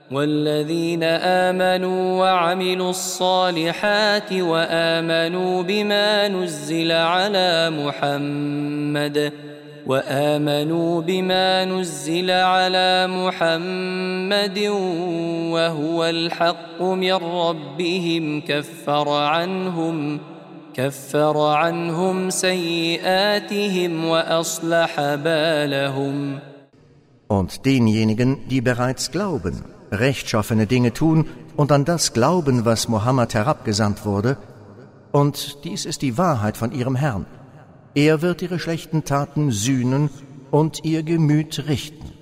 والذين آمنوا وعملوا الصالحات وآمنوا بما نزل على محمد وهو الحق من ربهم كفر عنهم سيئاتهم وأصلح بالهم. Und denjenigen, die bereits glauben, rechtschaffene Dinge tun und an das glauben, was Mohammed herabgesandt wurde, und dies ist die Wahrheit von ihrem Herrn. Er wird ihre schlechten Taten sühnen und ihr Gemüt richten.